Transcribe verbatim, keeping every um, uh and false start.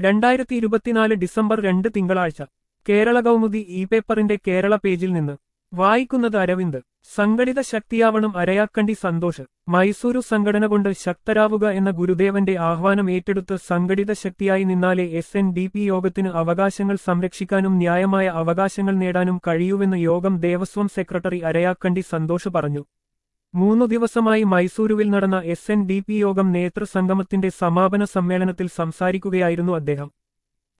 രണ്ടായിരത്തി ഇരുപത്തിനാല് ഡിസംബർ രണ്ട് തിങ്കളാഴ്ച കേരള കൗമുദി ഇ പേപ്പറിന്റെ കേരള പേജിൽ നിന്ന് വായിക്കുന്നത് അരവിന്ദ്. സംഘടിത ശക്തിയാവണം അരയാക്കണ്ടി സന്തോഷ്. മൈസൂരു സംഘടന കൊണ്ട് ശക്തരാവുക എന്ന ഗുരുദേവന്റെ ആഹ്വാനം ഏറ്റെടുത്ത് സംഘടിത ശക്തിയായി നിന്നാലേ എസ് എൻ ഡി പി യോഗത്തിന് അവകാശങ്ങൾ സംരക്ഷിക്കാനും ന്യായമായ അവകാശങ്ങൾ നേടാനും കഴിയൂവെന്ന് യോഗം ദേവസ്വം സെക്രട്ടറി അരയാക്കണ്ടി സന്തോഷ് പറഞ്ഞു. മൂന്നു ദിവസമായി മൈസൂരുവിൽ നടന്ന എസ് എൻ ഡി പി യോഗം നേതൃസംഗമത്തിന്റെ സമാപന സമ്മേളനത്തിൽ സംസാരിക്കുകയായിരുന്നു അദ്ദേഹം.